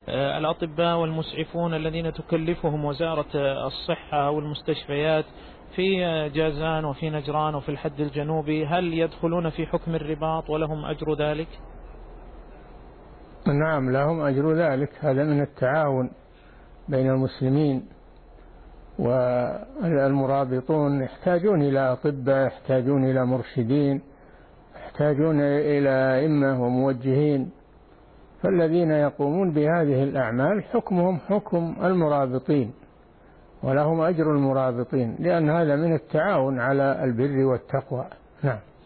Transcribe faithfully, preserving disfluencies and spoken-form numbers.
الأطباء والمسعفون الذين تكلفهم وزارة الصحة أو المستشفيات في جازان وفي نجران وفي الحد الجنوبي، هل يدخلون في حكم الرباط ولهم أجر ذلك؟ نعم لهم أجر ذلك، هذا من التعاون بين المسلمين. والمرابطون يحتاجون إلى أطباء، يحتاجون إلى مرشدين، يحتاجون إلى أئمة وموجهين، فالذين يقومون بهذه الأعمال حكمهم حكم المرابطين ولهم أجر المرابطين، لأن هذا من التعاون على البر والتقوى. نعم.